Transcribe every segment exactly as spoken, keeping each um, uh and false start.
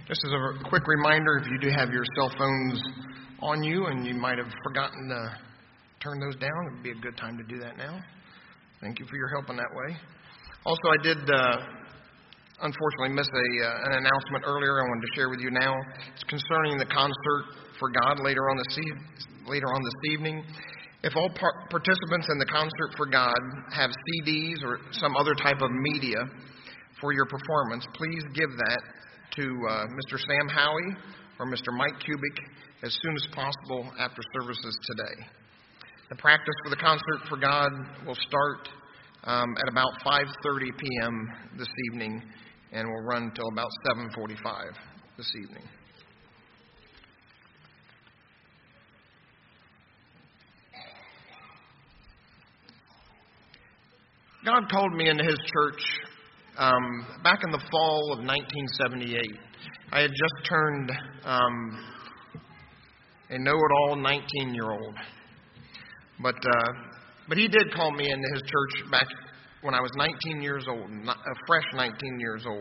Just as a quick reminder, if you do have your cell phones on you and you might have forgotten to turn those down, it would be a good time to do that now. Thank you for your help in that way. Also, I did uh, unfortunately miss a uh, an announcement earlier I wanted to share with you now. It's concerning the concert for God later on this, e- later on this evening. If all par- participants in the concert for God have C Ds or some other type of media for your performance, please give that to uh, Mister Sam Howie or Mister Mike Kubik as soon as possible after services today. The practice for the concert for God will start um, at about five thirty p.m. this evening and will run until about seven forty-five this evening. God called me into His church um, back in the fall of nineteen seventy-eight. I had just turned um, a know-it-all nineteen-year-old. But uh, but He did call me into His church back when I was nineteen years old, a fresh nineteen years old.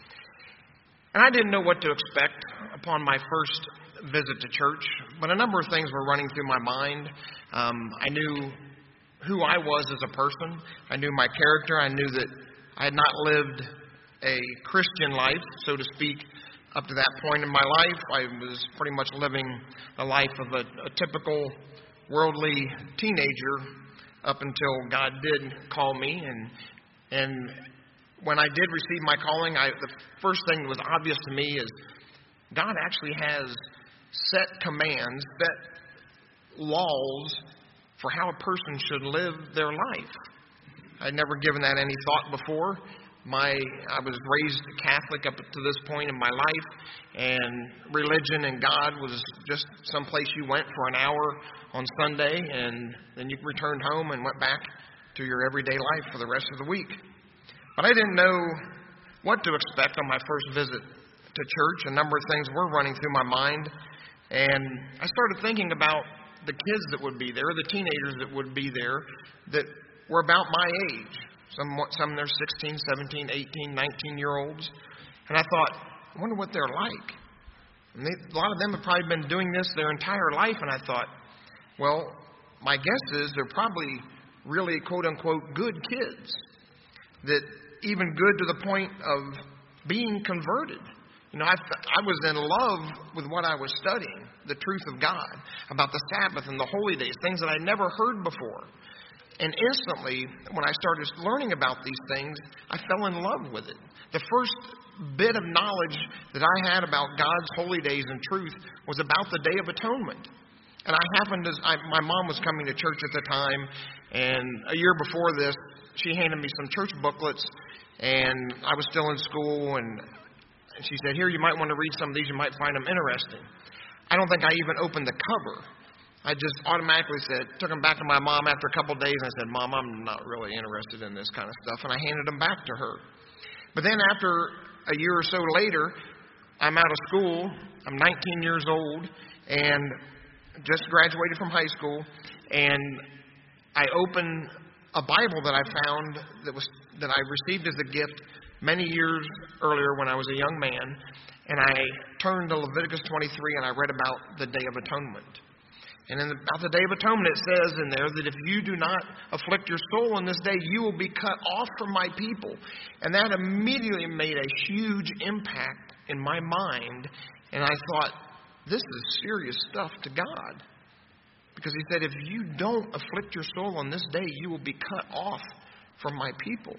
And I didn't know what to expect upon my first visit to church, but a number of things were running through my mind. Um, I knew who I was as a person. I knew my character. I knew that I had not lived a Christian life, so to speak, up to that point in my life. I was pretty much living the life of a, a typical worldly teenager up until God did call me. And and when I did receive my calling, I, the first thing that was obvious to me is God actually has set commands, set laws for how a person should live their life. I'd never given that any thought before. My I was raised Catholic up to this point in my life, and religion and God was just some place you went for an hour on Sunday, and then you returned home and went back to your everyday life for the rest of the week. But I didn't know what to expect on my first visit to church. A number of things were running through my mind, and I started thinking about the kids that would be there, the teenagers that would be there, that were about my age. Some, some they're sixteen, seventeen, eighteen, nineteen-year-olds. And I thought, I wonder what they're like. And they, a lot of them have probably been doing this their entire life. And I thought, well, my guess is they're probably really, quote-unquote, good kids. That even good to the point of being converted. You know, I, I was in love with what I was studying, the truth of God, about the Sabbath and the holy days, things that I'd never heard before. And instantly, when I started learning about these things, I fell in love with it. The first bit of knowledge that I had about God's holy days and truth was about the Day of Atonement. And I happened to, I, my mom was coming to church at the time, and a year before this, she handed me some church booklets, and I was still in school, and she said, here, you might want to read some of these, you might find them interesting. I don't think I even opened the cover. I just automatically said, took them back to my mom after a couple of days, and I said, Mom, I'm not really interested in this kind of stuff, and I handed them back to her. But then after a year or so later, I'm out of school, I'm nineteen years old, and just graduated from high school, and I open a Bible that I found that was that I received as a gift many years earlier when I was a young man, and I turned to Leviticus twenty-three, and I read about the Day of Atonement. And in the, about the Day of Atonement, it says in there that if you do not afflict your soul on this day, you will be cut off from my people. And that immediately made a huge impact in my mind. And I thought, this is serious stuff to God. Because He said, if you don't afflict your soul on this day, you will be cut off from my people.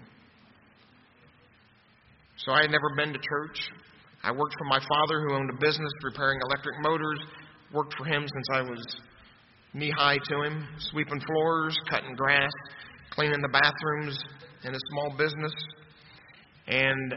So I had never been to church. I worked for my father, who owned a business repairing electric motors. Worked for him since I was knee-high to him, sweeping floors, cutting grass, cleaning the bathrooms in a small business. And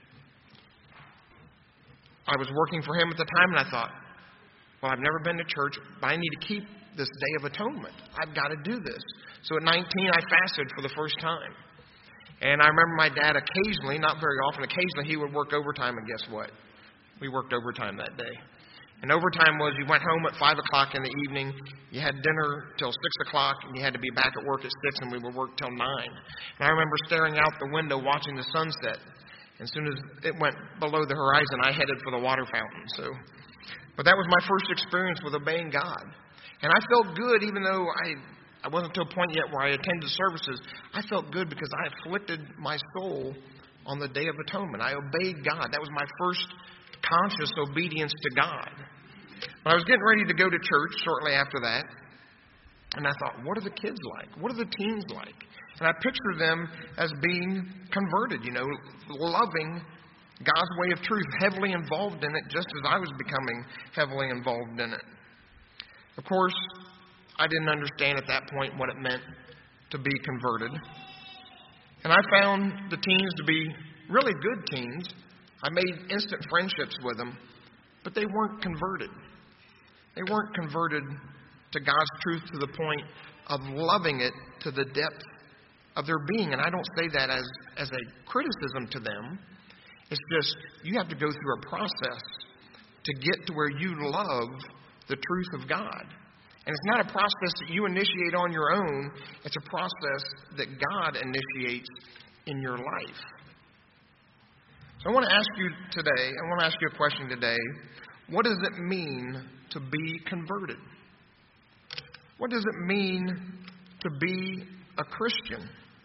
I was working for him at the time, and I thought, well, I've never been to church, but I need to keep this Day of Atonement. I've got to do this. So at nineteen, I fasted for the first time. And I remember my dad occasionally, not very often, occasionally he would work overtime, and guess what? We worked overtime that day. And overtime was you went home at five o'clock in the evening, you had dinner till six o'clock, and you had to be back at work at six, and we would work till nine. And I remember staring out the window watching the sunset As soon as it went below the horizon, I headed for the water fountain. So, but that was my first experience with obeying God. And I felt good, even though I, I wasn't to a point yet where I attended services. I felt good because I afflicted my soul on the Day of Atonement. I obeyed God. That was my first conscious obedience to God. But I was getting ready to go to church shortly after that. And I thought, what are the kids like? What are the teens like? And I pictured them as being converted, you know, loving God's way of truth, heavily involved in it, just as I was becoming heavily involved in it. Of course, I didn't understand at that point what it meant to be converted. And I found the teens to be really good teens. I made instant friendships with them, but they weren't converted. They weren't converted to God's truth to the point of loving it to the depth of their being. And I don't say that as, as a criticism to them. It's just you have to go through a process to get to where you love the truth of God. And it's not a process that you initiate on your own. It's a process that God initiates in your life. So I want to ask you today, I want to ask you a question today. What does it mean to be converted? What does it mean to be a Christian?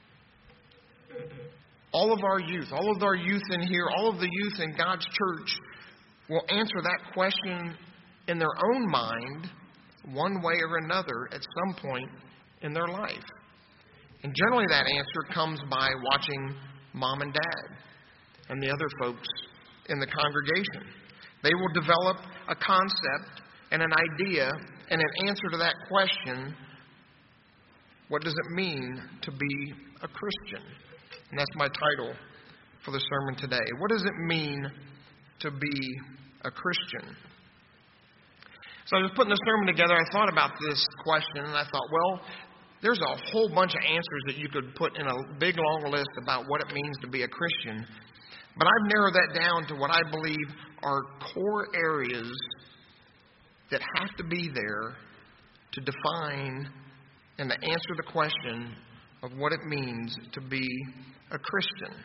All of our youth, all of our youth in here, all of the youth in God's church will answer that question in their own mind, one way or another, at some point in their life. And generally that answer comes by watching mom and dad and the other folks in the congregation. They will develop a concept and an idea and an answer to that question, what does it mean to be a Christian? And that's my title for the sermon today. What does it mean to be a Christian? So I was putting the sermon together, I thought about this question, and I thought, well, there's a whole bunch of answers that you could put in a big, long list about what it means to be a Christian. But I've narrowed that down to what I believe are core areas that have to be there to define and to answer the question of what it means to be a Christian.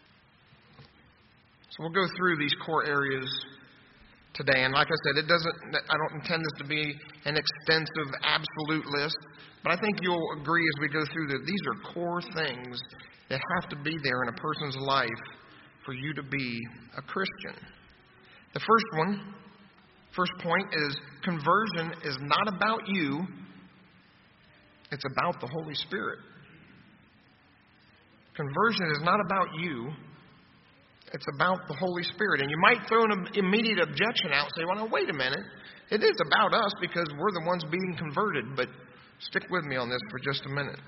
So we'll go through these core areas today. And like I said, it doesn't, I don't intend this to be an extensive, absolute list, but I think you'll agree as we go through that these are core things that have to be there in a person's life for you to be a Christian. The first one, first point is conversion is not about you, it's about the Holy Spirit. Conversion is not about you, it's about the Holy Spirit. And you might throw an immediate objection out and say, well, now, wait a minute. It is about us because we're the ones being converted. But stick with me on this for just a minute.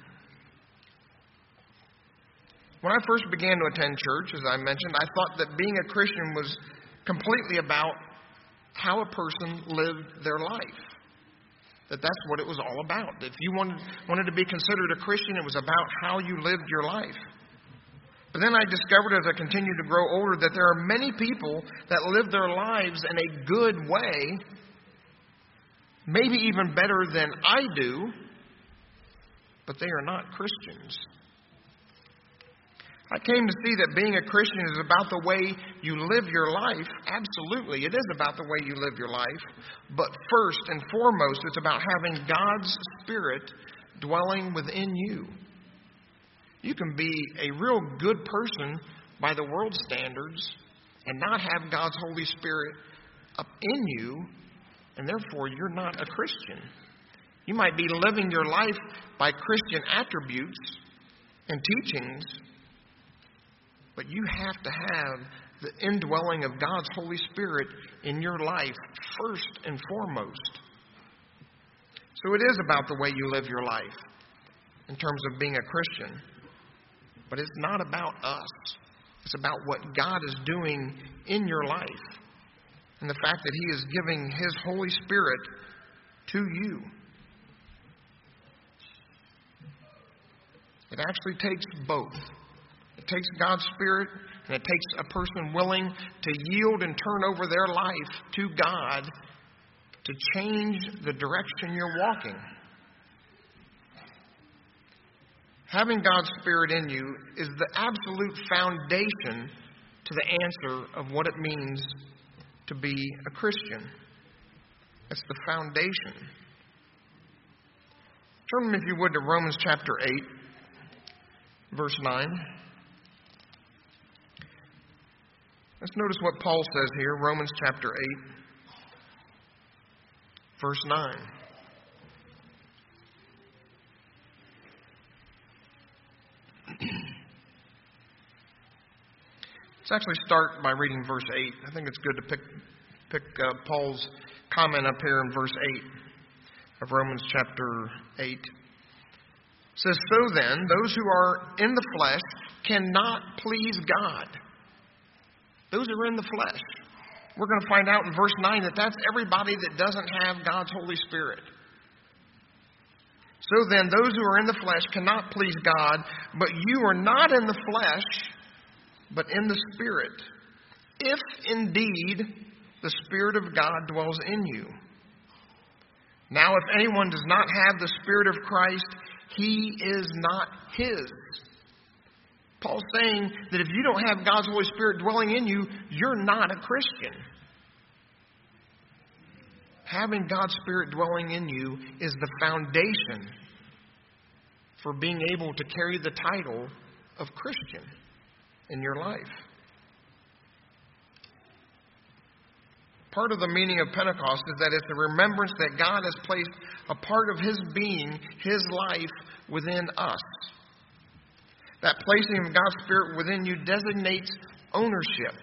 When I first began to attend church, as I mentioned, I thought that being a Christian was completely about how a person lived their life. That that's what it was all about. If you wanted, wanted to be considered a Christian, it was about how you lived your life. But then I discovered as I continued to grow older that there are many people that live their lives in a good way, maybe even better than I do, but they are not Christians. I came to see that being a Christian is about the way you live your life. Absolutely, it is about the way you live your life. But first and foremost, it's about having God's Spirit dwelling within you. You can be a real good person by the world's standards and not have God's Holy Spirit up in you, and therefore you're not a Christian. You might be living your life by Christian attributes and teachings, but you have to have the indwelling of God's Holy Spirit in your life first and foremost. So it is about the way you live your life in terms of being a Christian. But it's not about us. It's about what God is doing in your life and the fact that He is giving His Holy Spirit to you. It actually takes both. It takes God's Spirit, and it takes a person willing to yield and turn over their life to God to change the direction you're walking. Having God's Spirit in you is the absolute foundation to the answer of what it means to be a Christian. It's the foundation. Turn, if you would, to Romans chapter eight, verse nine. Let's notice what Paul says here, Romans chapter eight, verse nine. Let's actually start by reading verse eight. I think it's good to pick pick uh, Paul's comment up here in verse eight of Romans chapter eight. It says, "So then, those who are in the flesh cannot please God." Those who are in the flesh. We're going to find out in verse nine that that's everybody that doesn't have God's Holy Spirit. "So then, those who are in the flesh cannot please God, but you are not in the flesh, but in the Spirit, if indeed the Spirit of God dwells in you. Now, if anyone does not have the Spirit of Christ, he is not his." Paul's saying that if you don't have God's Holy Spirit dwelling in you, you're not a Christian. Having God's Spirit dwelling in you is the foundation for being able to carry the title of Christian in your life. Part of the meaning of Pentecost is that it's a remembrance that God has placed a part of His being, His life, within us. That placing of God's Spirit within you designates ownership.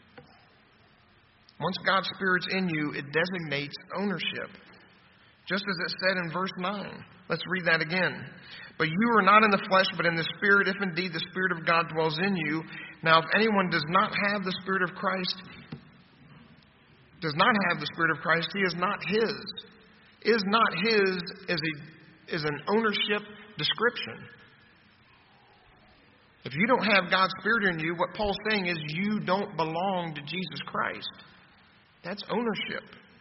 Once God's Spirit's in you, it designates ownership. Just as it said in verse nine. Let's read that again. "But you are not in the flesh, but in the Spirit, if indeed the Spirit of God dwells in you. Now, if anyone does not have the Spirit of Christ, does not have the Spirit of Christ, he is not his." Is not his is a is an ownership description. If you don't have God's Spirit in you, what Paul's saying is you don't belong to Jesus Christ. That's ownership.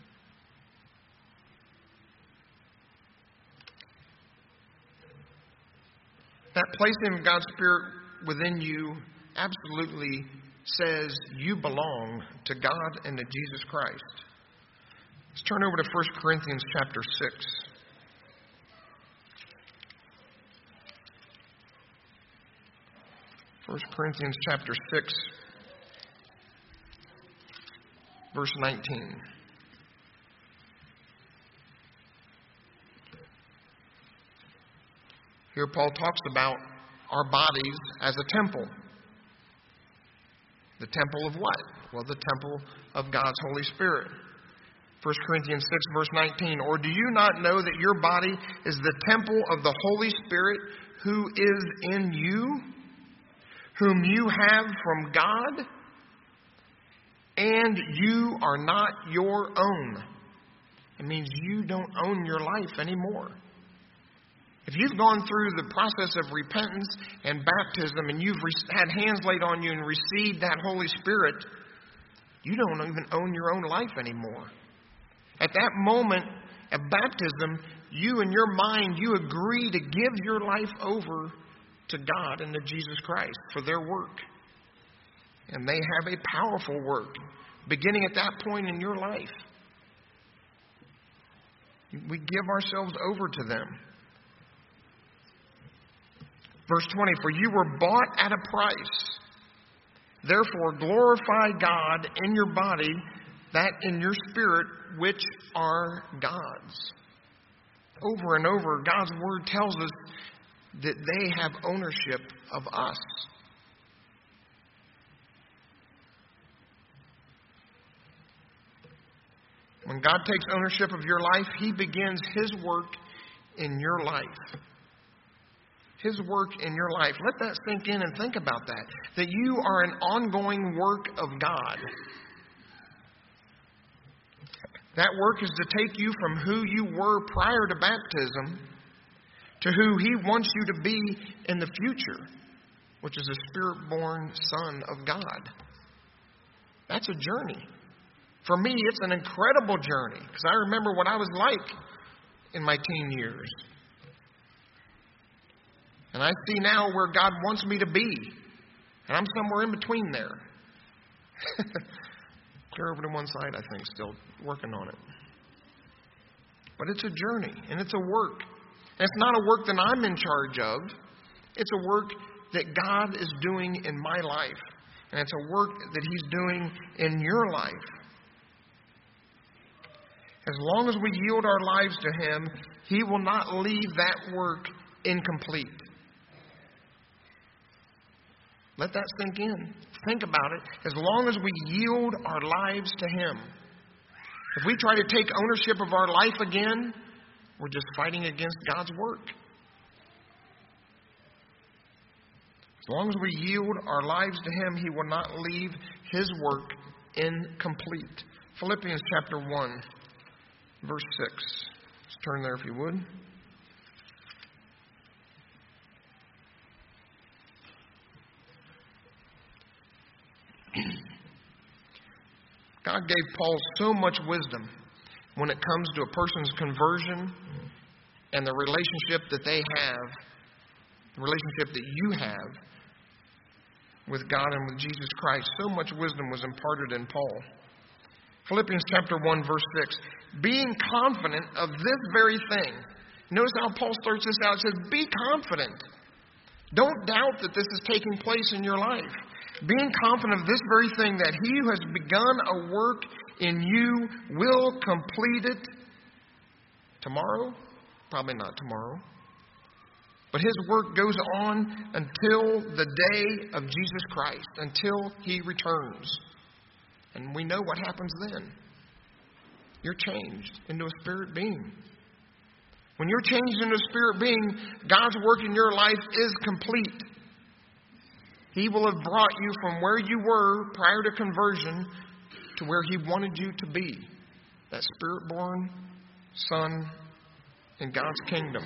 That placing of God's Spirit within you absolutely says you belong to God and to Jesus Christ. Let's turn over to First Corinthians chapter six. First Corinthians chapter six, verse nineteen. Here Paul talks about our bodies as a temple. The temple of what? Well, the temple of God's Holy Spirit. First Corinthians six, verse nineteen. "Or do you not know that your body is the temple of the Holy Spirit who is in you, whom you have from God, and you are not your own?" It means you don't own your life anymore. If you've gone through the process of repentance and baptism and you've had hands laid on you and received that Holy Spirit, you don't even own your own life anymore. At that moment of baptism, you in your mind, you agree to give your life over to God and to Jesus Christ for their work. And they have a powerful work beginning at that point in your life. We give ourselves over to them. Verse twenty, "For you were bought at a price. Therefore glorify God in your body, that in your spirit, which are God's." Over and over, God's Word tells us that they have ownership of us. When God takes ownership of your life, He begins His work in your life. His work in your life. Let that sink in and think about that. That you are an ongoing work of God. That work is to take you from who you were prior to baptism to who He wants you to be in the future, which is a Spirit-born Son of God. That's a journey. For me, it's an incredible journey because I remember what I was like in my teen years. And I see now where God wants me to be. And I'm somewhere in between there. Clear over to one side, I think, still working on it. But it's a journey, and it's a work. And it's not a work that I'm in charge of. It's a work that God is doing in my life. And it's a work that He's doing in your life. As long as we yield our lives to Him, He will not leave that work incomplete. Let that sink in. Think about it. As long as we yield our lives to Him. If we try to take ownership of our life again, we're just fighting against God's work. As long as we yield our lives to Him, He will not leave His work incomplete. Philippians chapter one, verse six. Let's turn there if you would. God gave Paul so much wisdom when it comes to a person's conversion and the relationship that they have, the relationship that you have with God and with Jesus Christ. So much wisdom was imparted in Paul. Philippians chapter one, verse six. Being confident of this very thing. Notice how Paul starts this out. It says, be confident. Don't doubt that this is taking place in your life. Being confident of this very thing, that He who has begun a work in you will complete it tomorrow. Probably not tomorrow. But His work goes on until the day of Jesus Christ, until He returns. And we know what happens then. You're changed into a spirit being. When you're changed into a spirit being, God's work in your life is complete. He will have brought you from where you were prior to conversion to where He wanted you to be. That spirit-born Son in God's kingdom.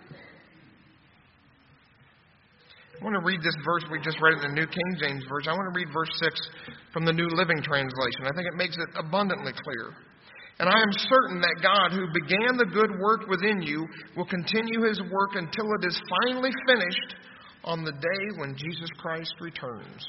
I want to read this verse. We just read it in the New King James Version. I want to read verse six from the New Living Translation. I think it makes it abundantly clear. And I am certain that God, who began the good work within you, will continue His work until it is finally finished on the day when Jesus Christ returns.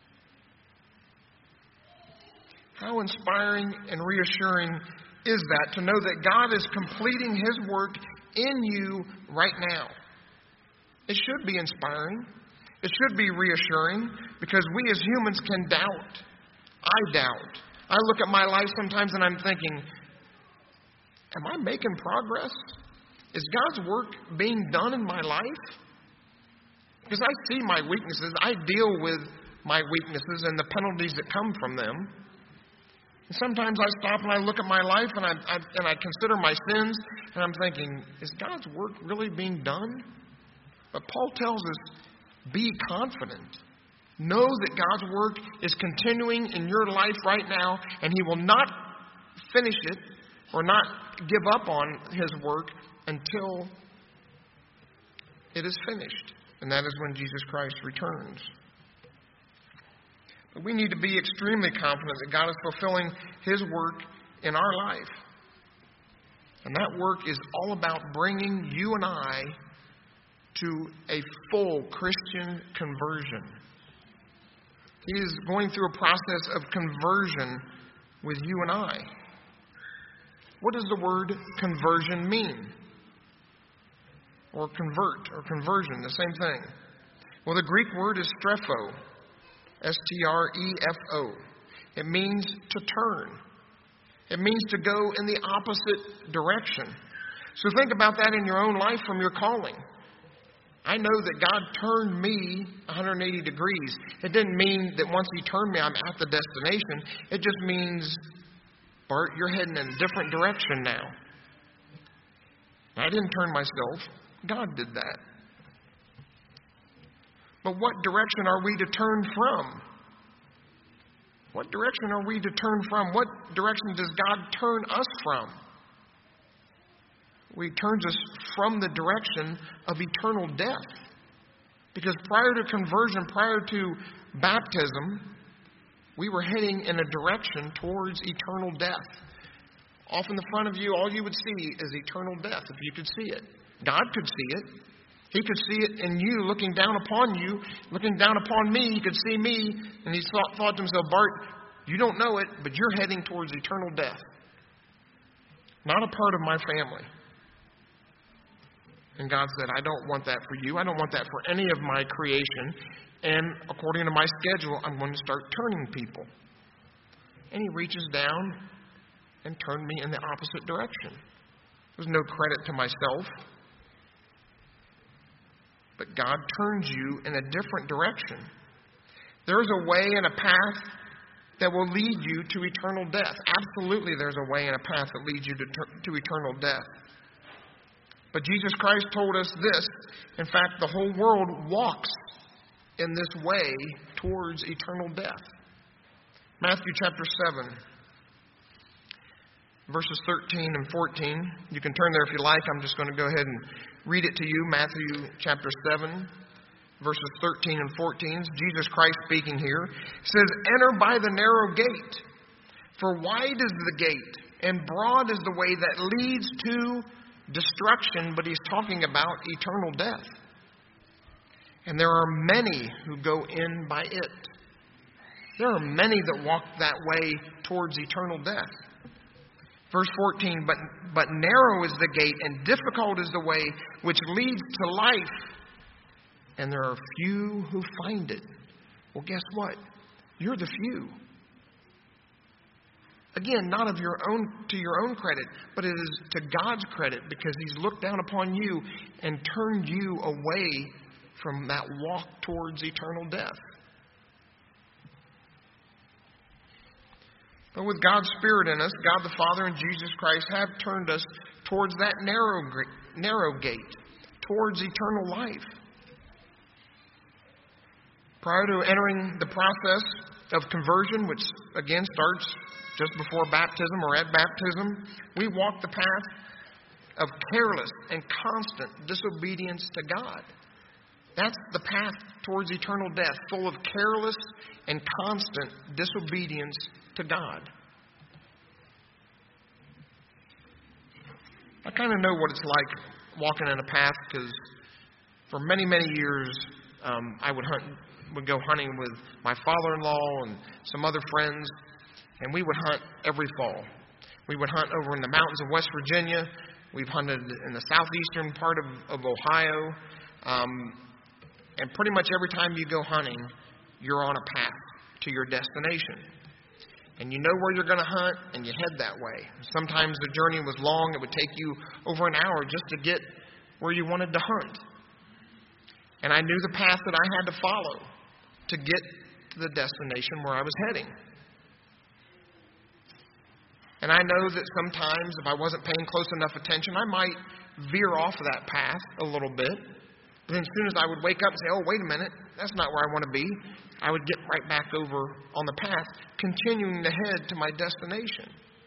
How inspiring and reassuring is that, to know that God is completing His work in you right now. It should be inspiring. It should be reassuring, because we as humans can doubt. I doubt. I look at my life sometimes and I'm thinking, am I making progress? Is God's work being done in my life? Because I see my weaknesses. I deal with my weaknesses and the penalties that come from them. And sometimes I stop and I look at my life and I, I and I consider my sins, and I'm thinking, is God's work really being done? But Paul tells us, be confident. Know that God's work is continuing in your life right now, and He will not finish it or not give up on His work until it is finished. And that is when Jesus Christ returns. But we need to be extremely confident that God is fulfilling His work in our life. And that work is all about bringing you and I to a full Christian conversion. He is going through a process of conversion with you and I. What does the word conversion mean? Or convert, or conversion, the same thing. Well, the Greek word is strepho. S T R E F O. It means to turn. It means to go in the opposite direction. So think about that in your own life from your calling. I know that God turned me one hundred eighty degrees. It didn't mean that once He turned me, I'm at the destination. It just means, Bart, you're heading in a different direction now. I didn't turn myself. God did that. But what direction are we to turn from? What direction are we to turn from? What direction does God turn us from? Well, He turns us from the direction of eternal death. Because prior to conversion, prior to baptism, we were heading in a direction towards eternal death. Off in the front of you, all you would see is eternal death, if you could see it. God could see it. He could see it in you, looking down upon you, looking down upon me. He could see me, and he thought, thought to himself, Bart, You don't know it, but you're heading towards eternal death. Not a part of my family. And God said, I don't want that for you. I don't want that for any of my creation. And according to my schedule, I'm going to start turning people. And he reaches down and turned me in the opposite direction. There's no credit to myself. But God turns you in a different direction. There's a way and a path that will lead you to eternal death. Absolutely, there's a way and a path that leads you to, to eternal death. But Jesus Christ told us this. In fact, the whole world walks in this way towards eternal death. Matthew chapter seven, verses thirteen and fourteen. You can turn there if you like. I'm just going to go ahead and read it to you. Matthew chapter seven, verses thirteen and fourteen. Jesus Christ speaking here. It says, enter by the narrow gate, for wide is the gate, and broad is the way that leads to destruction, but he's talking about eternal death. And there are many who go in by it. There are many that walk that way towards eternal death. Verse fourteen, but, but narrow is the gate, and difficult is the way which leads to life, and there are few who find it. Well, guess what? You're the few. Again, not of your own to your own credit, but it is to God's credit, because he's looked down upon you and turned you away from that walk towards eternal death. But with God's Spirit in us, God the Father and Jesus Christ have turned us towards that narrow, narrow gate, towards eternal life. Prior to entering the process of conversion, which again starts just before baptism or at baptism, we walk the path of careless and constant disobedience to God. That's the path towards eternal death, full of careless and constant disobedience to God. I kind of know what it's like walking in a path, because for many, many years um, I would hunt, would go hunting with my father-in-law and some other friends, and we would hunt every fall. We would hunt over in the mountains of West Virginia. We've hunted in the southeastern part of, of Ohio. Um, and pretty much every time you go hunting, you're on a path to your destination. And you know where you're going to hunt, and you head that way. Sometimes the journey was long. It would take you over an hour just to get where you wanted to hunt. And I knew the path that I had to follow to get to the destination where I was heading. And I know that sometimes if I wasn't paying close enough attention, I might veer off of that path a little bit. But then as soon as I would wake up and say, oh, wait a minute, that's not where I want to be, I would get right back over on the path, continuing to head to my destination.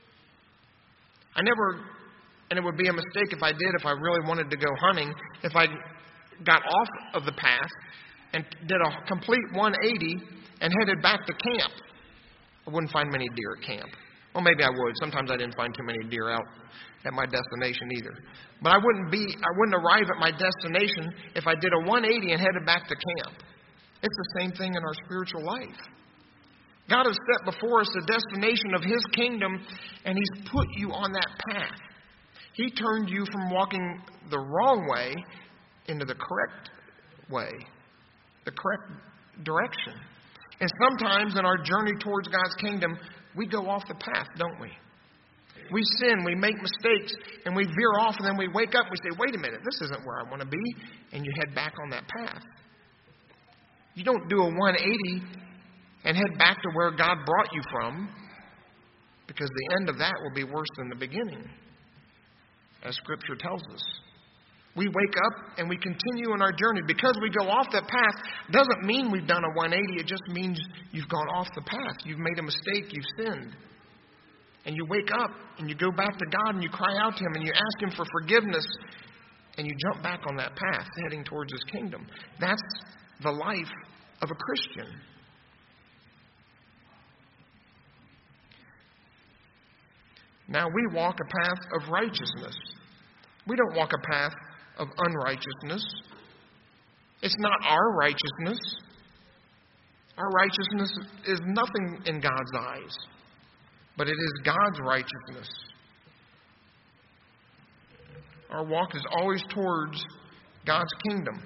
I never, and it would be a mistake if I did, if I really wanted to go hunting, if I got off of the path and did a complete one eighty and headed back to camp. I wouldn't find many deer at camp. Well, maybe I would. Sometimes I didn't find too many deer out at my destination either. But I wouldn't be, I wouldn't arrive at my destination if I did a one eighty and headed back to camp. It's the same thing in our spiritual life. God has set before us the destination of his kingdom, and he's put you on that path. He turned you from walking the wrong way into the correct way, the correct direction. And sometimes in our journey towards God's kingdom, we go off the path, don't we? We sin, we make mistakes, and we veer off, and then we wake up and we say, wait a minute, this isn't where I want to be, and you head back on that path. You don't do a one eighty and head back to where God brought you from, because the end of that will be worse than the beginning, as Scripture tells us. We wake up and we continue on our journey. Because we go off that path doesn't mean we've done a one eighty. It just means you've gone off the path. You've made a mistake. You've sinned. And you wake up and you go back to God and you cry out to him and you ask him for forgiveness, and you jump back on that path heading towards his kingdom. That's the life of a Christian. Now we walk a path of righteousness. We don't walk a path of unrighteousness. It's not our righteousness. Our righteousness is nothing in God's eyes, but it is God's righteousness. Our walk is always towards God's kingdom.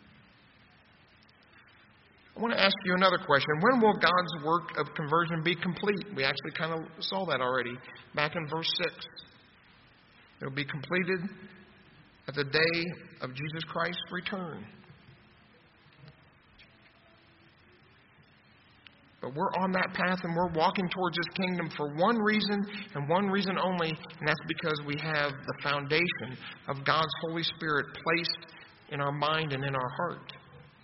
I want to ask you another question. When will God's work of conversion be complete? We actually kind of saw that already back in verse six. It will be completed at the day of Jesus Christ's return. But we're on that path and we're walking towards His kingdom for one reason and one reason only, and that's because we have the foundation of God's Holy Spirit placed in our mind and in our heart.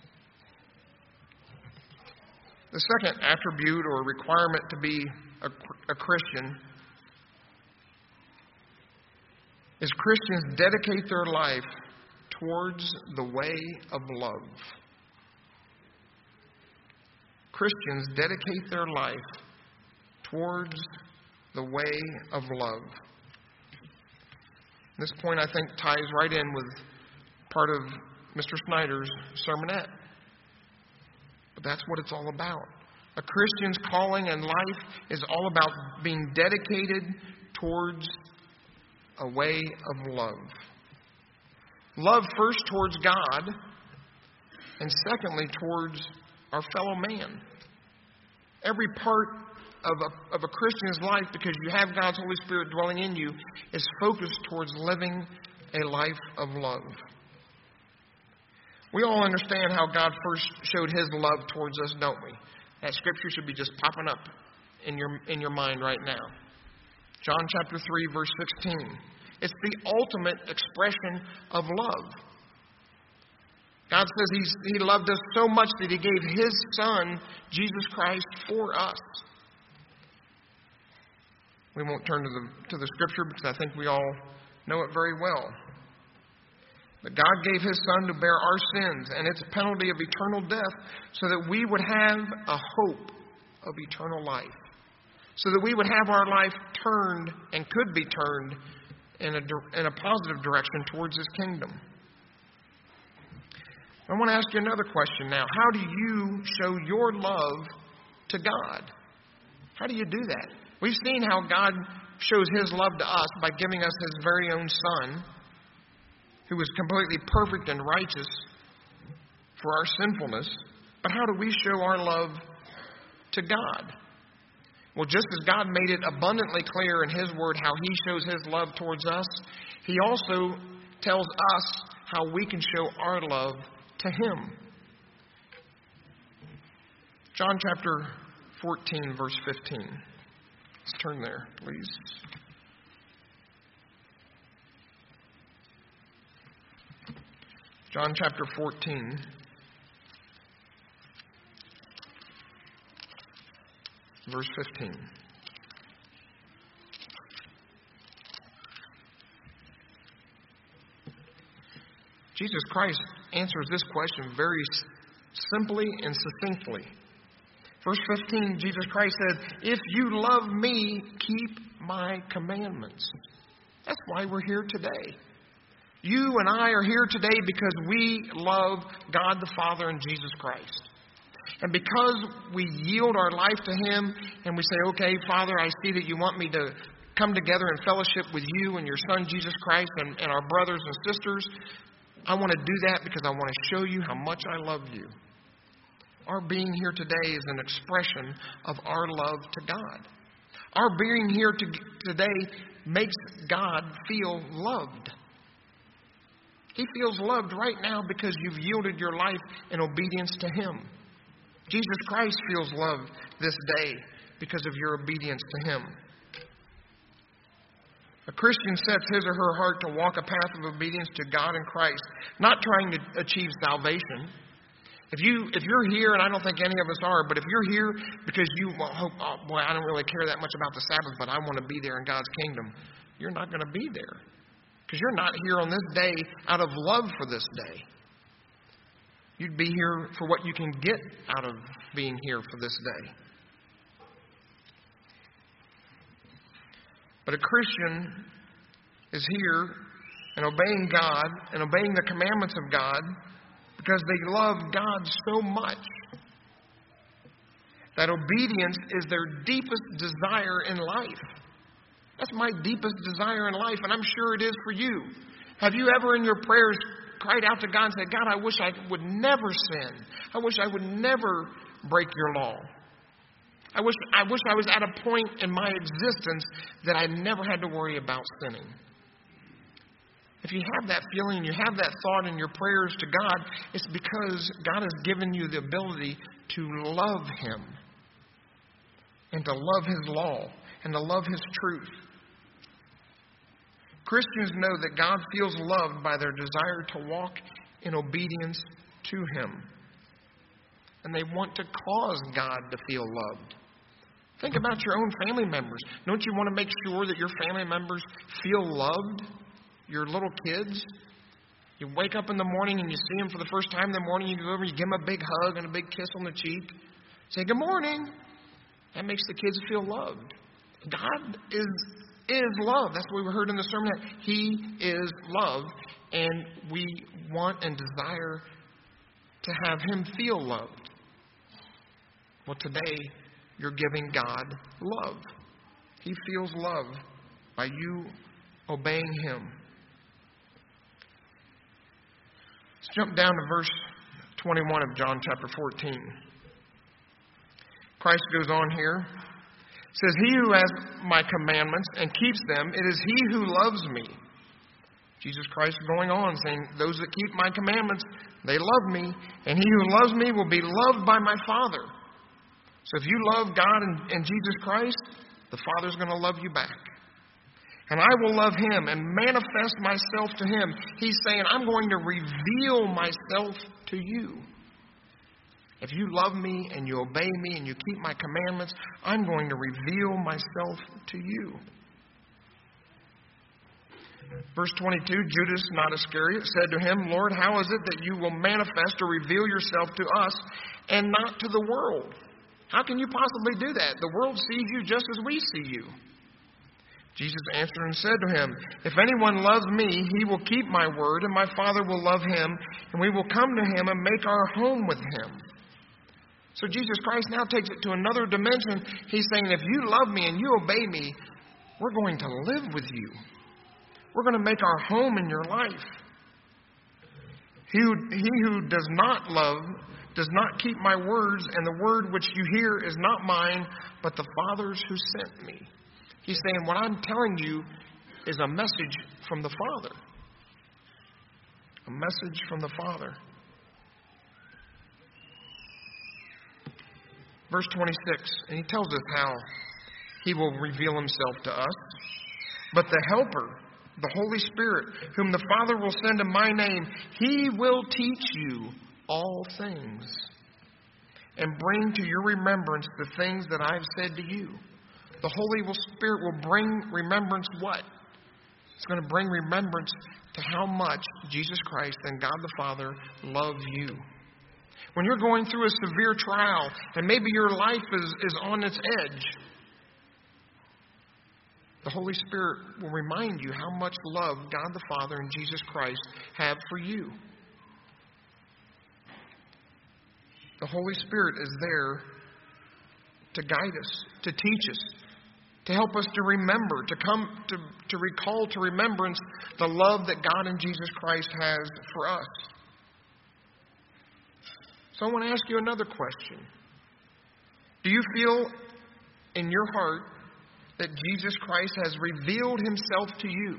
The second attribute or requirement to be a, a Christian is Christians dedicate their life towards the way of love. Christians dedicate their life towards the way of love. This point, I think, ties right in with part of Mister Snyder's sermonette. But that's what it's all about. A Christian's calling and life is all about being dedicated towards a way of love. Love first towards God, and secondly towards our fellow man. Every part of a, of a Christian's life, because you have God's Holy Spirit dwelling in you, is focused towards living a life of love. We all understand how God first showed His love towards us, don't we? That scripture should be just popping up in your, in your mind right now. John chapter three, verse sixteen. It's the ultimate expression of love. God says he's, He loved us so much that He gave His Son, Jesus Christ, for us. We won't turn to the, to the scripture because I think we all know it very well. But God gave His Son to bear our sins and its penalty of eternal death so that we would have a hope of eternal life. So that we would have our life turned and could be turned in a, in a positive direction towards His kingdom. I want to ask you another question now. How do you show your love to God? How do you do that? We've seen how God shows His love to us by giving us His very own Son, who was completely perfect and righteous for our sinfulness. But how do we show our love to God? Well, just as God made it abundantly clear in His Word how He shows His love towards us, He also tells us how we can show our love to Him. John chapter fourteen, verse fifteen. Let's turn there, please. John chapter fourteen. Verse fifteen. Jesus Christ answers this question very simply and succinctly. Verse fifteen, Jesus Christ said, "If you love me, keep my commandments." That's why we're here today. You and I are here today because we love God the Father and Jesus Christ. And because we yield our life to Him and we say, okay, Father, I see that you want me to come together in fellowship with you and your Son, Jesus Christ, and, and our brothers and sisters, I want to do that because I want to show you how much I love you. Our being here today is an expression of our love to God. Our being here to, today makes God feel loved. He feels loved right now because you've yielded your life in obedience to Him. Jesus Christ feels loved this day because of your obedience to Him. A Christian sets his or her heart to walk a path of obedience to God and Christ, not trying to achieve salvation. If, you, if you're here, and I don't think any of us are, but if you're here because you well, hope, oh, boy, I don't really care that much about the Sabbath, but I want to be there in God's kingdom, you're not going to be there. Because you're not here on this day out of love for this day. You'd be here for what you can get out of being here for this day. But a Christian is here and obeying God and obeying the commandments of God because they love God so much That obedience is their deepest desire in life. That's my deepest desire in life, and I'm sure it is for you. Have you ever in your prayers cried out to God and said, God, I wish I would never sin. I wish I would never break your law. I wish I wish I was at a point in my existence that I never had to worry about sinning. If you have that feeling, you have that thought in your prayers to God, it's because God has given you the ability to love Him and to love His law and to love His truth. Christians know that God feels loved by their desire to walk in obedience to Him. And they want to cause God to feel loved. Think about your own family members. Don't you want to make sure that your family members feel loved? Your little kids. You wake up in the morning and you see them for the first time in the morning. You go over and you give them a big hug and a big kiss on the cheek. Say, good morning. That makes the kids feel loved. God is is love. That's what we heard in the sermon. That He is love. And we want and desire to have Him feel loved. Well, today, you're giving God love. He feels love by you obeying Him. Let's jump down to verse twenty-one of John chapter fourteen. Christ goes on here. It says, He who has my commandments and keeps them, it is he who loves me. Jesus Christ is going on saying, those that keep my commandments, they love me. And he who loves me will be loved by my Father. So if you love God and, and Jesus Christ, the Father's going to love you back. And I will love Him and manifest myself to Him. He's saying, I'm going to reveal myself to you. If you love me and you obey me and you keep my commandments, I'm going to reveal myself to you. Verse twenty-two, Judas, not Iscariot, said to Him, Lord, how is it that you will manifest or reveal yourself to us and not to the world? How can you possibly do that? The world sees you just as we see you. Jesus answered and said to him, if anyone loves me, he will keep my word, and my Father will love him, and we will come to him and make our home with him. So Jesus Christ now takes it to another dimension. He's saying, if you love me and you obey me, we're going to live with you. We're going to make our home in your life. He who, he who does not love does not keep my words, and the word which you hear is not mine, but the Father's who sent me. He's saying, what I'm telling you is a message from the Father. A message from the Father. Verse twenty-six, and he tells us how he will reveal himself to us. But the Helper, the Holy Spirit, whom the Father will send in my name, He will teach you all things and bring to your remembrance the things that I've said to you. The Holy Spirit will bring remembrance what? It's going to bring remembrance to how much Jesus Christ and God the Father love you. When you're going through a severe trial and maybe your life is, is on its edge, the Holy Spirit will remind you how much love God the Father and Jesus Christ have for you. The Holy Spirit is there to guide us, to teach us, to help us to remember, to come to, to recall to remembrance the love that God and Jesus Christ has for us. So I want to ask you another question. Do you feel in your heart that Jesus Christ has revealed Himself to you?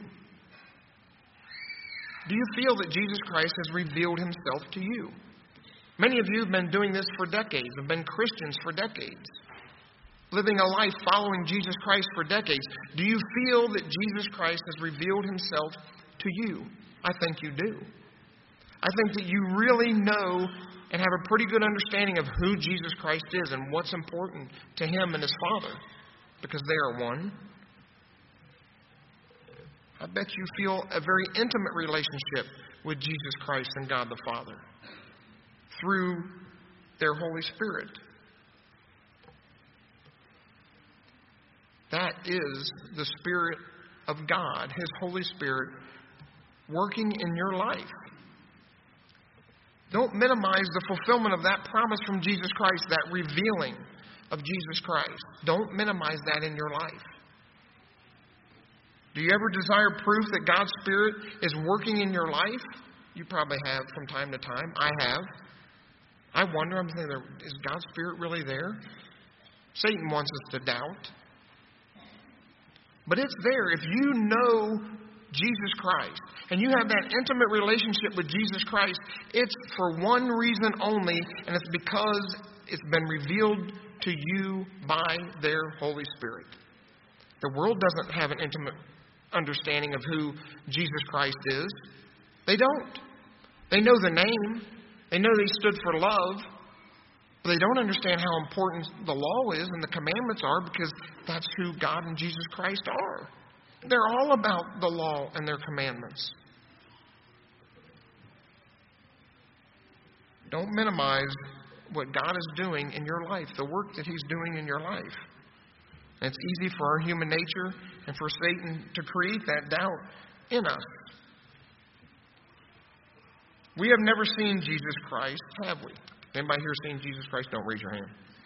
Do you feel that Jesus Christ has revealed Himself to you? Many of you have been doing this for decades, have been Christians for decades, living a life following Jesus Christ for decades. Do you feel that Jesus Christ has revealed Himself to you? I think you do. I think that you really know and have a pretty good understanding of who Jesus Christ is and what's important to Him and His Father, because they are one. I bet you feel a very intimate relationship with Jesus Christ and God the Father through their Holy Spirit. That is the Spirit of God, His Holy Spirit, working in your life. Don't minimize the fulfillment of that promise from Jesus Christ, that revealing. of Jesus Christ. Don't minimize that in your life. Do you ever desire proof that God's Spirit is working in your life? You probably have from time to time. I have. I wonder, I'm thinking, is God's Spirit really there? Satan wants us to doubt. But it's there. If you know Jesus Christ and you have that intimate relationship with Jesus Christ, it's for one reason only, and it's because it's been revealed to you by their Holy Spirit. The world doesn't have an intimate understanding of who Jesus Christ is. They don't. They know the name. They know they stood for love. But they don't understand how important the law is and the commandments are, because that's who God and Jesus Christ are. They're all about the law and their commandments. Don't minimize what God is doing in your life, the work that He's doing in your life. And it's easy for our human nature and for Satan to create that doubt in us. We have never seen Jesus Christ, have we? Anybody here seen Jesus Christ? Don't raise your hand.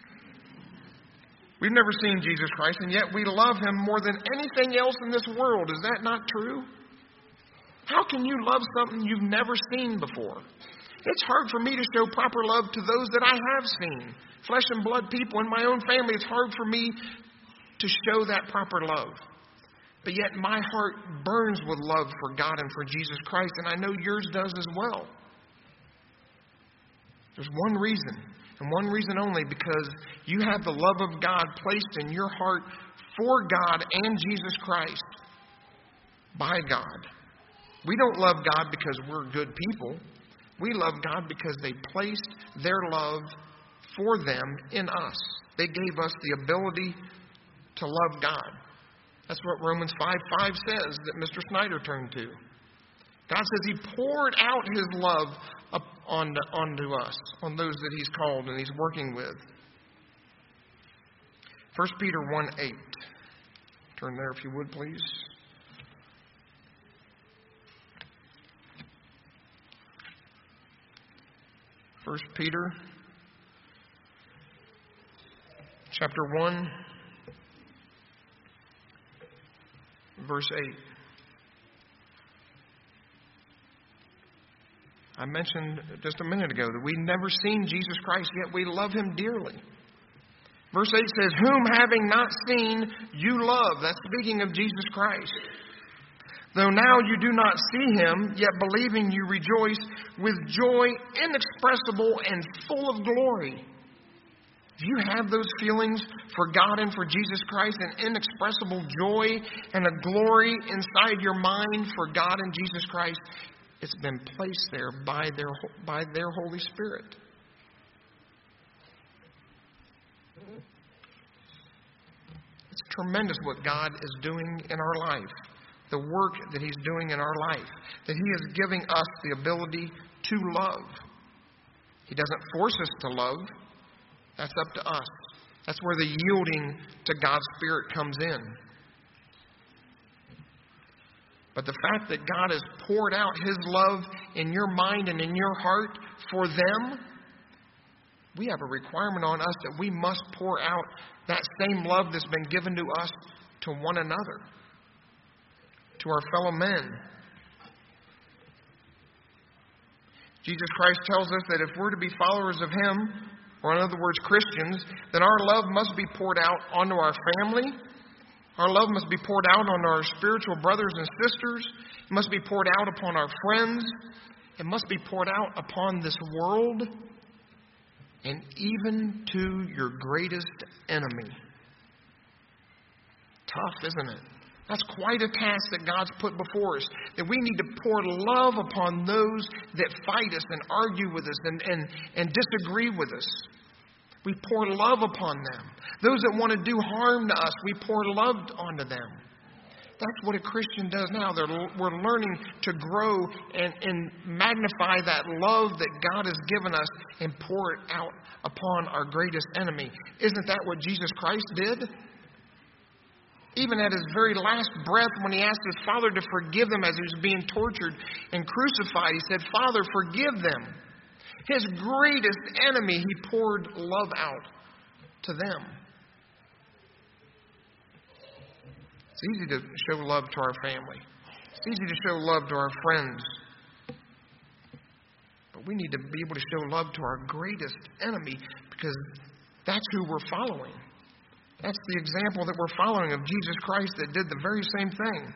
We've never seen Jesus Christ, and yet we love Him more than anything else in this world. Is that not true? How can you love something you've never seen before? It's hard for me to show proper love to those that I have seen. Flesh and blood people in my own family, it's hard for me to show that proper love. But yet my heart burns with love for God and for Jesus Christ, and I know yours does as well. There's one reason, and one reason only, because you have the love of God placed in your heart for God and Jesus Christ by God. We don't love God because we're good people. We love God because they placed their love for them in us. They gave us the ability to love God. That's what Romans five five says that Mister Snyder turned to. God says He poured out His love up onto, onto us, on those that He's called and He's working with. First Peter one eight. Turn there if you would, please. First Peter chapter one, verse eight. I mentioned just a minute ago that we've never seen Jesus Christ, yet we love Him dearly. Verse eight says, whom having not seen, you love. That's speaking of Jesus Christ. Though now you do not see Him, yet believing you rejoice with joy inexpressible and full of glory. If you have those feelings for God and for Jesus Christ, an inexpressible joy and a glory inside your mind for God and Jesus Christ, it's been placed there by their, by their Holy Spirit. It's tremendous what God is doing in our life. The work that He's doing in our life. That He is giving us the ability to love. He doesn't force us to love. That's up to us. That's where the yielding to God's Spirit comes in. But the fact that God has poured out His love in your mind and in your heart for them, we have a requirement on us that we must pour out that same love that's been given to us to one another, to our fellow men. Jesus Christ tells us that if we're to be followers of Him, or in other words, Christians, then our love must be poured out onto our family. Our love must be poured out on our spiritual brothers and sisters. It must be poured out upon our friends. It must be poured out upon this world. And even to your greatest enemy. Tough, isn't it? That's quite a task that God's put before us. That we need to pour love upon those that fight us and argue with us and, and, and disagree with us. We pour love upon them. Those that want to do harm to us, we pour love onto them. That's what a Christian does now. They're, we're learning to grow and, and magnify that love that God has given us and pour it out upon our greatest enemy. Isn't that what Jesus Christ did? Even at His very last breath, when He asked His Father to forgive them as He was being tortured and crucified, He said, Father, forgive them. His greatest enemy, He poured love out to them. It's easy to show love to our family. It's easy to show love to our friends. But we need to be able to show love to our greatest enemy, because that's who we're following. That's the example that we're following of Jesus Christ that did the very same thing.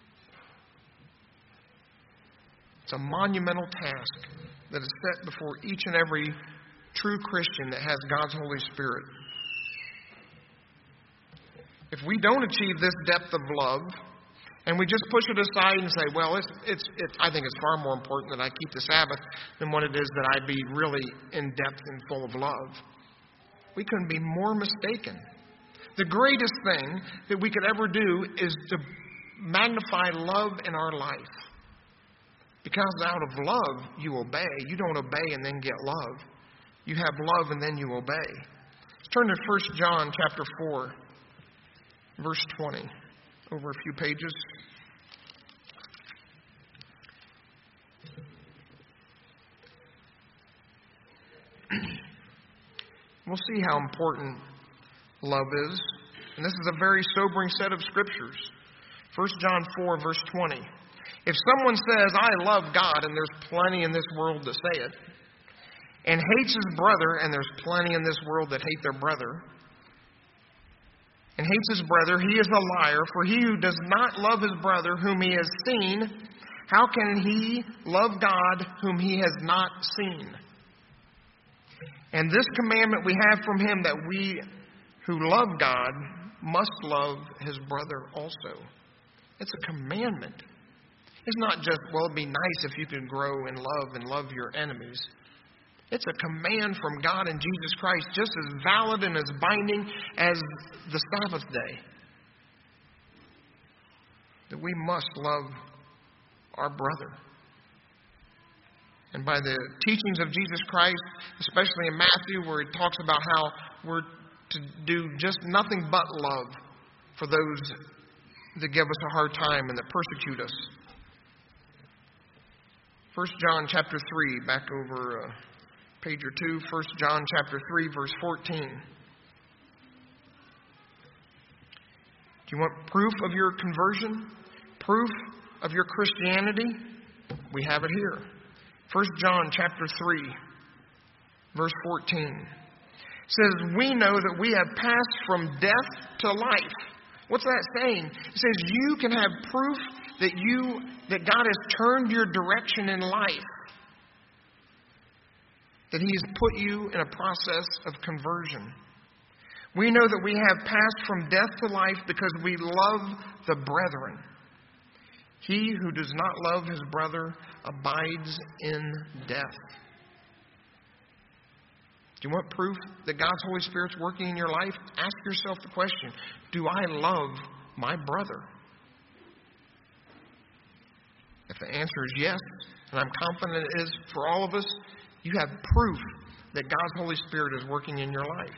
It's a monumental task that is set before each and every true Christian that has God's Holy Spirit. If we don't achieve this depth of love, and we just push it aside and say, well, it's, it's, it's, I think it's far more important that I keep the Sabbath than what it is that I be really in depth and full of love, we couldn't be more mistaken. The greatest thing that we could ever do is to magnify love in our life. Because out of love, you obey. You don't obey and then get love. You have love and then you obey. Let's turn to First John chapter four, verse twenty, over a few pages. We'll see how important love is. And this is a very sobering set of scriptures. First John four, verse twenty. If someone says, I love God, and there's plenty in this world that say it, and hates his brother, and there's plenty in this world that hate their brother, and hates his brother, he is a liar. For he who does not love his brother whom he has seen, how can he love God whom he has not seen? And this commandment we have from him, that we who love God must love his brother also. It's a commandment. It's not just, well, it'd be nice if you could grow in love and love your enemies. It's a command from God and Jesus Christ, just as valid and as binding as the Sabbath day. That we must love our brother. And by the teachings of Jesus Christ, especially in Matthew, where he talks about how we're to do just nothing but love for those that give us a hard time and that persecute us. First John chapter three, back over a page or two. First John chapter three, verse fourteen. Do you want proof of your conversion? Proof of your Christianity? We have it here. First John chapter three, verse fourteen. It says, we know that we have passed from death to life. What's that saying? It says you can have proof that you that God has turned your direction in life. That He has put you in a process of conversion. We know that we have passed from death to life because we love the brethren. He who does not love his brother abides in death. Do you want proof that God's Holy Spirit's working in your life? Ask yourself the question, do I love my brother? If the answer is yes, and I'm confident it is for all of us, you have proof that God's Holy Spirit is working in your life.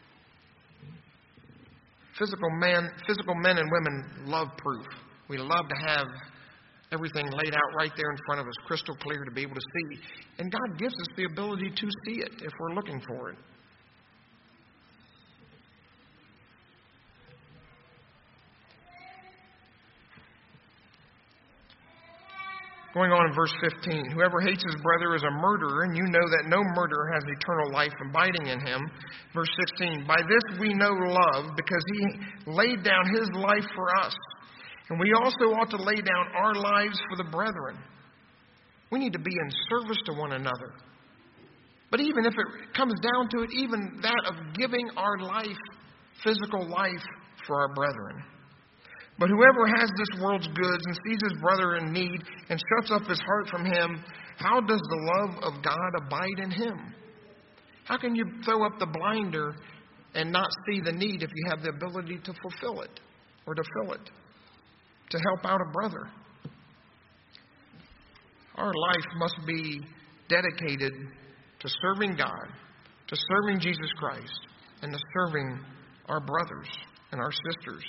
Physical men, physical men and women love proof. We love to have everything laid out right there in front of us, crystal clear to be able to see. And God gives us the ability to see it if we're looking for it. Going on in verse fifteen, whoever hates his brother is a murderer, and you know that no murderer has eternal life abiding in him. Verse sixteen, by this we know love, because he laid down his life for us. And we also ought to lay down our lives for the brethren. We need to be in service to one another. But even if it comes down to it, even that of giving our life, physical life, for our brethren. But whoever has this world's goods and sees his brother in need and shuts up his heart from him, how does the love of God abide in him? How can you throw up the blinder and not see the need if you have the ability to fulfill it or to fill it, to help out a brother? Our life must be dedicated to serving God, to serving Jesus Christ, and to serving our brothers and our sisters.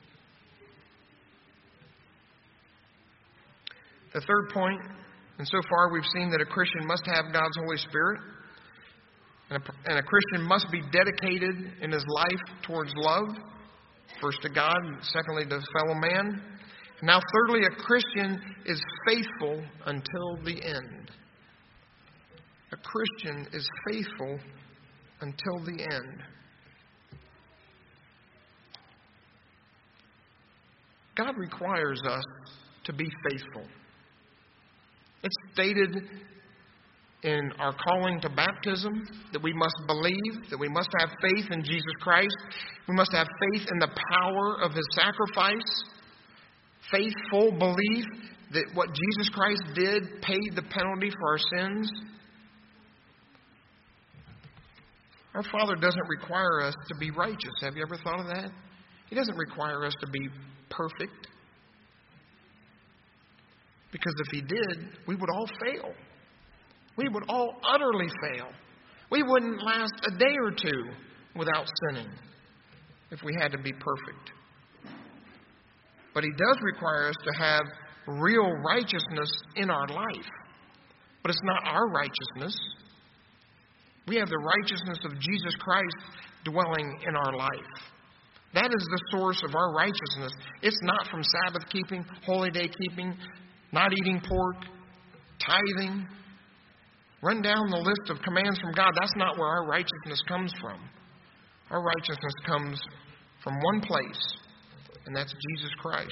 The third point, and so far we've seen that a Christian must have God's Holy Spirit. And a, and a Christian must be dedicated in his life towards love, first to God, and secondly to fellow man. Now, thirdly, a Christian is faithful until the end. A Christian is faithful until the end. God requires us to be faithful. It's stated in our calling to baptism that we must believe, that we must have faith in Jesus Christ. We must have faith in the power of His sacrifice. Faithful belief that what Jesus Christ did paid the penalty for our sins. Our Father doesn't require us to be righteous. Have you ever thought of that? He doesn't require us to be perfect. Because if He did, we would all fail. We would all utterly fail. We wouldn't last a day or two without sinning if we had to be perfect. But He does require us to have real righteousness in our life. But it's not our righteousness. We have the righteousness of Jesus Christ dwelling in our life. That is the source of our righteousness. It's not from Sabbath keeping, holy day keeping, not eating pork, tithing. Run down the list of commands from God. That's not where our righteousness comes from. Our righteousness comes from one place, and that's Jesus Christ.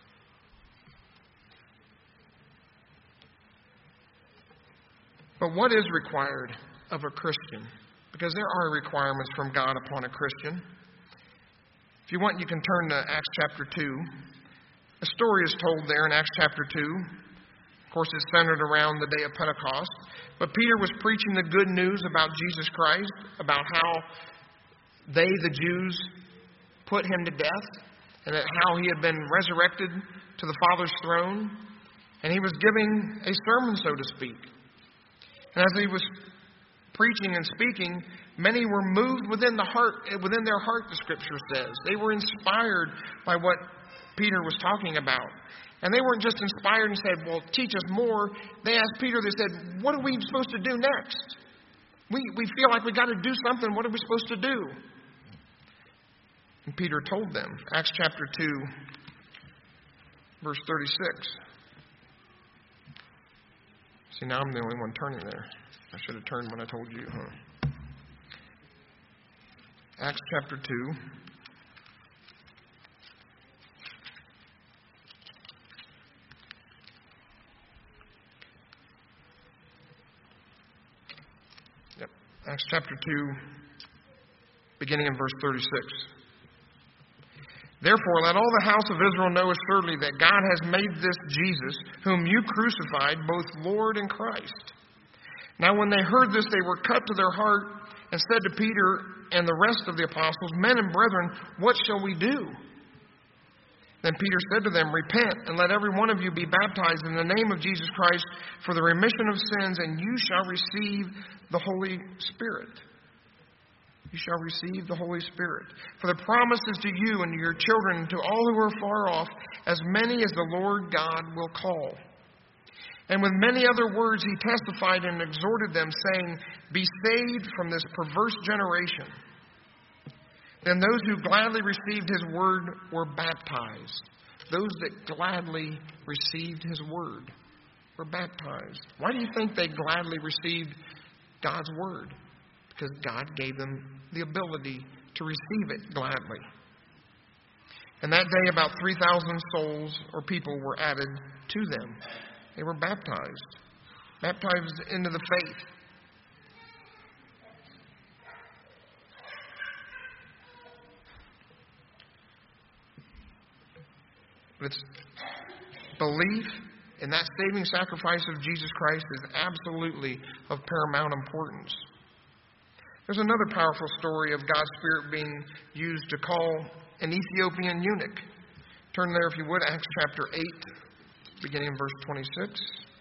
But what is required of a Christian? Because there are requirements from God upon a Christian. If you want, you can turn to Acts chapter two. A story is told there in Acts chapter two. Of course, it's centered around the day of Pentecost. But Peter was preaching the good news about Jesus Christ, about how they, the Jews, put Him to death, and that how He had been resurrected to the Father's throne. And he was giving a sermon, so to speak. And as he was preaching and speaking, many were moved within the heart, within their heart, the Scripture says. They were inspired by what Peter was talking about. And they weren't just inspired and said, well, teach us more. They asked Peter, they said, what are we supposed to do next? We, we feel like we've got to do something. What are we supposed to do? And Peter told them, Acts chapter two, verse thirty-six. See, now I'm the only one turning there. I should have turned when I told you, huh? Acts chapter two. Yep. Acts chapter two, beginning in verse thirty-six. Therefore, let all the house of Israel know assuredly that God has made this Jesus, whom you crucified, both Lord and Christ. Now when they heard this, they were cut to their heart and said to Peter and the rest of the apostles, Men and brethren, what shall we do? Then Peter said to them, Repent, and let every one of you be baptized in the name of Jesus Christ for the remission of sins, and you shall receive the Holy Spirit. You shall receive the Holy Spirit. For the promise is to you and to your children and to all who are far off, as many as the Lord God will call. And with many other words he testified and exhorted them, saying, Be saved from this perverse generation. Then those who gladly received his word were baptized. Those that gladly received his word were baptized. Why do you think they gladly received God's word? Because God gave them the ability to receive it gladly. And that day about three thousand souls or people were added to them. They were baptized. Baptized into the faith. It's belief in that saving sacrifice of Jesus Christ is absolutely of paramount importance. There's another powerful story of God's Spirit being used to call an Ethiopian eunuch. Turn there, if you would, Acts chapter eight, beginning in verse twenty-six.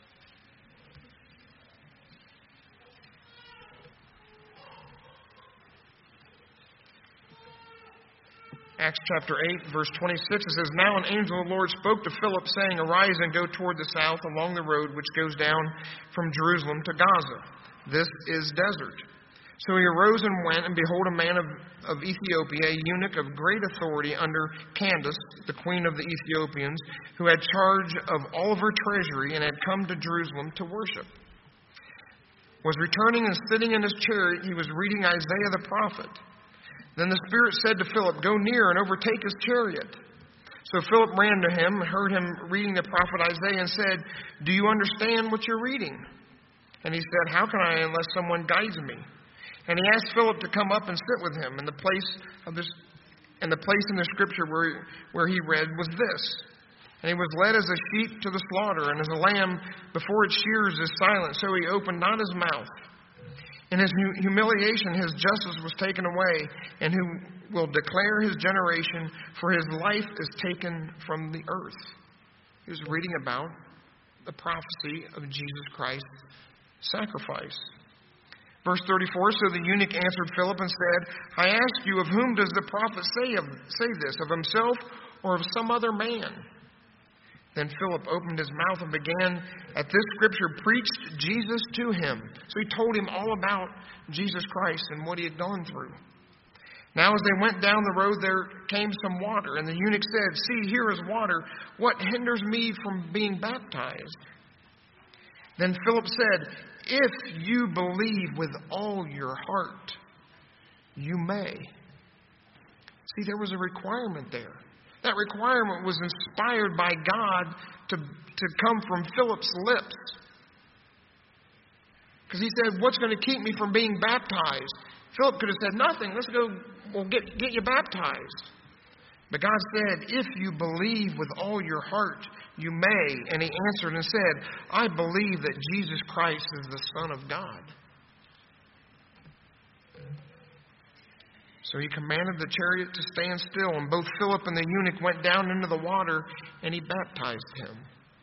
Acts chapter eight, verse twenty-six, it says, Now an angel of the Lord spoke to Philip, saying, Arise and go toward the south along the road which goes down from Jerusalem to Gaza. This is desert. So he arose and went, and behold, a man of, of Ethiopia, a eunuch of great authority under Candace, the queen of the Ethiopians, who had charge of all of her treasury and had come to Jerusalem to worship, was returning and sitting in his chariot. He was reading Isaiah the prophet. Then the Spirit said to Philip, "Go near and overtake his chariot." So Philip ran to him and heard him reading the prophet Isaiah and said, "Do you understand what you're reading?" And he said, "How can I unless someone guides me?" And he asked Philip to come up and sit with him. And the place of this, and the place in the scripture where, where he read was this: "And he was led as a sheep to the slaughter, and as a lamb before its shears is silent, so he opened not his mouth. In his humiliation his justice was taken away, and who will declare his generation, for his life is taken from the earth." He was reading about the prophecy of Jesus Christ's sacrifice. Verse thirty-four, "So the eunuch answered Philip and said, I ask you, of whom does the prophet say, of, say this, of himself or of some other man?" Then Philip opened his mouth and began at this scripture, preached Jesus to him. So he told him all about Jesus Christ and what he had gone through. Now as they went down the road, there came some water, and the eunuch said, "See, here is water. What hinders me from being baptized?" Then Philip said, "If you believe with all your heart, you may." See, there was a requirement there. That requirement was inspired by God to, to come from Philip's lips. Because he said, "What's going to keep me from being baptized?" Philip could have said, "Nothing. Let's go, we'll get, get you baptized." But God said, "If you believe with all your heart, you may." And he answered and said, "I believe that Jesus Christ is the Son of God." So he commanded the chariot to stand still, and both Philip and the eunuch went down into the water, and he baptized him.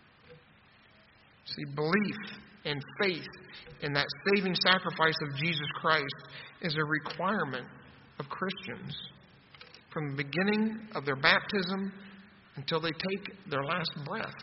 See, belief and faith in that saving sacrifice of Jesus Christ is a requirement of Christians from the beginning of their baptism until they take their last breath.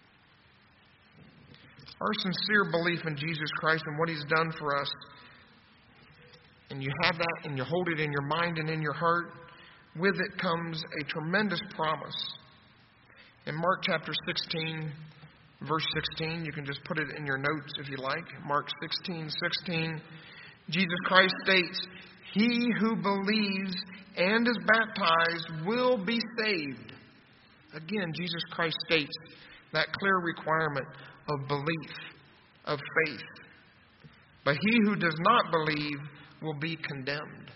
Our sincere belief in Jesus Christ and what he's done for us, and you have that and you hold it in your mind and in your heart, with it comes a tremendous promise. In Mark chapter sixteen, verse sixteen, you can just put it in your notes if you like. Mark sixteen, sixteen, Jesus Christ states, "He who believes and is baptized will be saved." Again, Jesus Christ states that clear requirement of belief, of faith. But he who does not believe will be condemned.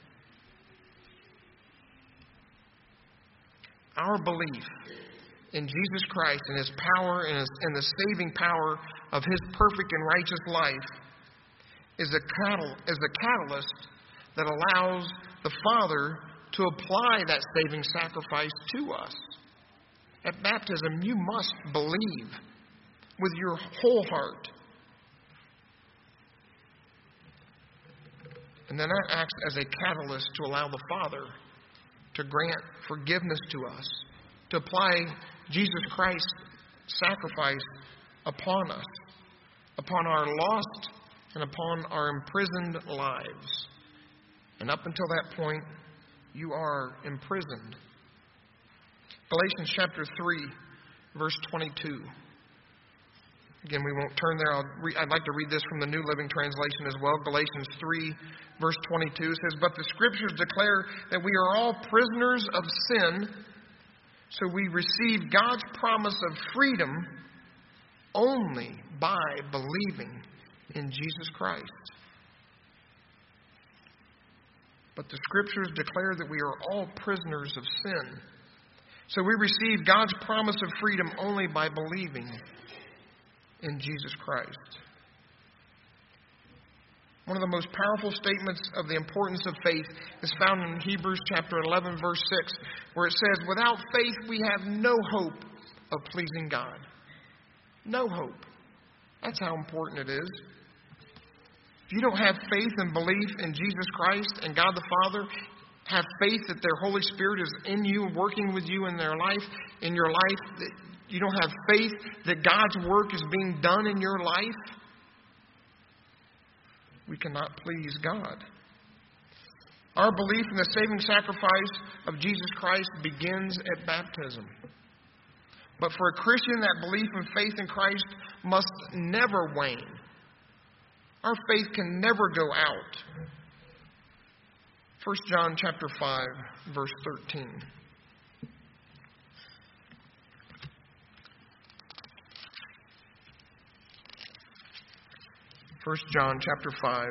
Our belief in Jesus Christ and his power and, his, and the saving power of his perfect and righteous life is a, catal- is a catalyst that allows the Father to apply that saving sacrifice to us. At baptism, you must believe with your whole heart. And then that acts as a catalyst to allow the Father to grant forgiveness to us, to apply Jesus Christ's sacrifice upon us, upon our lost and upon our imprisoned lives. And up until that point, you are imprisoned. Galatians chapter three, verse twenty-two. Again, we won't turn there. I'll re- I'd like to read this from the New Living Translation as well. Galatians three, verse twenty-two says, "But the Scriptures declare that we are all prisoners of sin, so we receive God's promise of freedom only by believing in Jesus Christ." But the Scriptures declare that we are all prisoners of sin, so we receive God's promise of freedom only by believing in Jesus Christ. One of the most powerful statements of the importance of faith is found in Hebrews chapter eleven, verse six, where it says, "Without faith we have no hope of pleasing God." No hope. That's how important it is. If you don't have faith and belief in Jesus Christ and God the Father, have faith that their Holy Spirit is in you, working with you in their life, in your life, that you don't have faith that God's work is being done in your life, we cannot please God. Our belief in the saving sacrifice of Jesus Christ begins at baptism. But for a Christian, that belief and faith in Christ must never wane. Our faith can never go out. First John chapter five, verse thirteen. First John chapter five,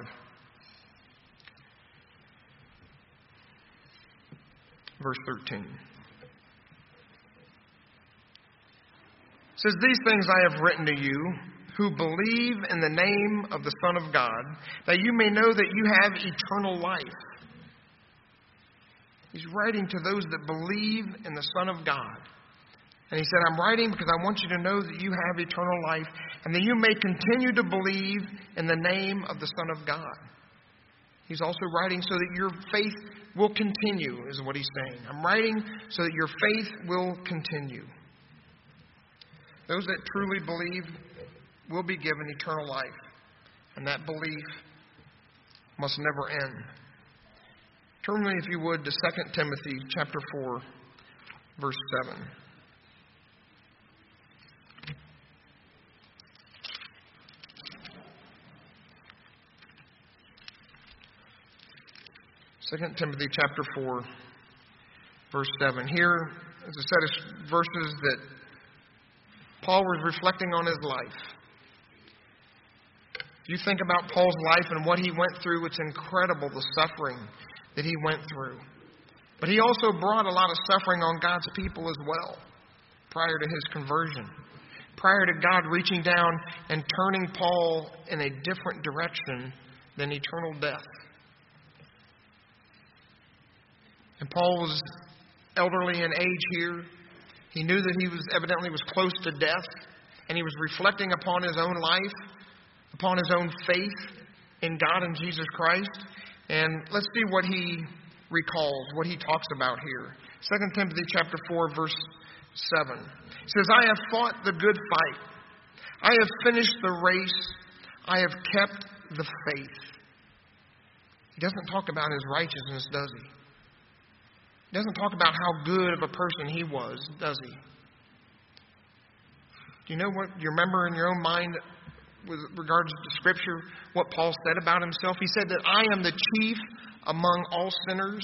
verse thirteen. It says, "These things I have written to you who believe in the name of the Son of God, that you may know that you have eternal life." He's writing to those that believe in the Son of God. And he said, I'm writing because I want you to know that you have eternal life and that you may continue to believe in the name of the Son of God. He's also writing so that your faith will continue, is what he's saying. I'm writing so that your faith will continue. Those that truly believe will be given eternal life, and that belief must never end. Turn with me, if you would, to Second Timothy chapter four, verse seven. Second Timothy chapter four, verse seven. Here is a set of verses that Paul was reflecting on his life. If you think about Paul's life and what he went through, it's incredible, the suffering that he went through. But he also brought a lot of suffering on God's people as well, prior to his conversion. Prior to God reaching down and turning Paul in a different direction than eternal death. And Paul was elderly in age here. He knew that he was evidently was close to death. And he was reflecting upon his own life, upon his own faith in God and Jesus Christ. And let's see what he recalls, what he talks about here. Second Timothy chapter four, verse seven. It says, I have fought the good fight. I have finished the race. I have kept the faith. He doesn't talk about his righteousness, does he? He doesn't talk about how good of a person he was, does he? Do you know what you remember in your own mind with regards to Scripture, what Paul said about himself? He said that I am the chief among all sinners.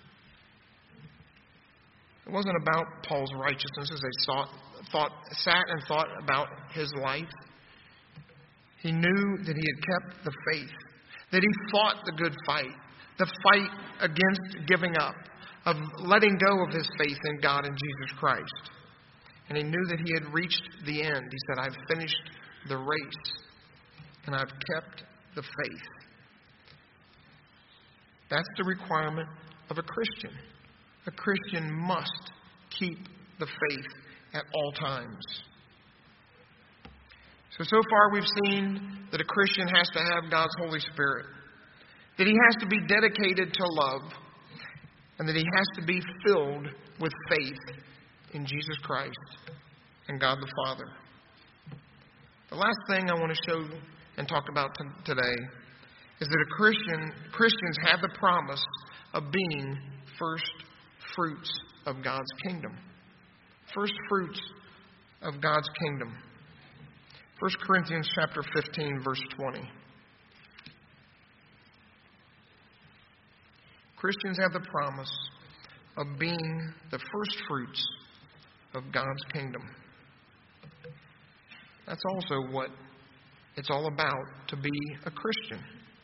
It wasn't about Paul's righteousness as they sought, thought, sat and thought about his life. He knew that he had kept the faith, that he fought the good fight, the fight against giving up, of letting go of his faith in God and Jesus Christ. And he knew that he had reached the end. He said, I've finished the race, and I've kept the faith. That's the requirement of a Christian. A Christian must keep the faith at all times. So, so far we've seen that a Christian has to have God's Holy Spirit, that he has to be dedicated to love, and that he has to be filled with faith in Jesus Christ and God the Father. The last thing I want to show and talk about t- today is that a Christian Christians have the promise of being first fruits of God's kingdom. First fruits of God's kingdom. First Corinthians chapter fifteen, verse twenty. Christians have the promise of being the first fruits of God's kingdom. That's also what it's all about to be a Christian.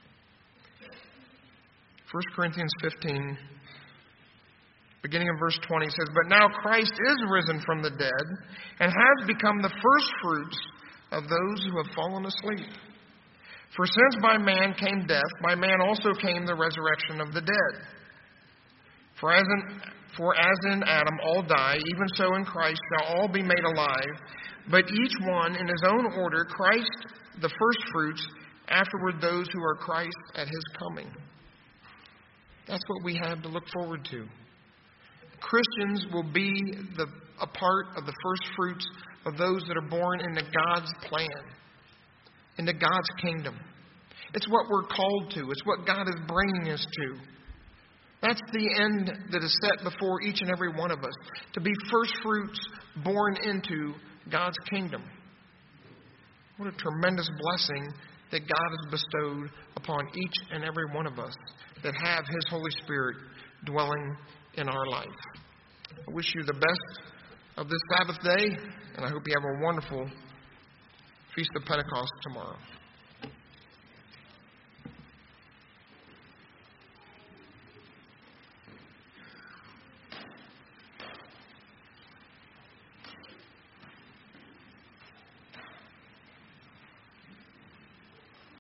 First Corinthians fifteen, beginning in verse twenty, says, But now Christ is risen from the dead and has become the first fruits of those who have fallen asleep. For since by man came death, by man also came the resurrection of the dead. For as in, for as in Adam all die, even so in Christ shall all be made alive, but each one in his own order, Christ the first fruits, afterward those who are Christ at his coming. That's what we have to look forward to. Christians will be the, a part of the first fruits of those that are born into God's plan, into God's kingdom. It's what we're called to. It's what God is bringing us to. That's the end that is set before each and every one of us, to be first fruits born into God's kingdom. What a tremendous blessing that God has bestowed upon each and every one of us that have His Holy Spirit dwelling in our life. I wish you the best of this Sabbath day, and I hope you have a wonderful Feast of Pentecost tomorrow.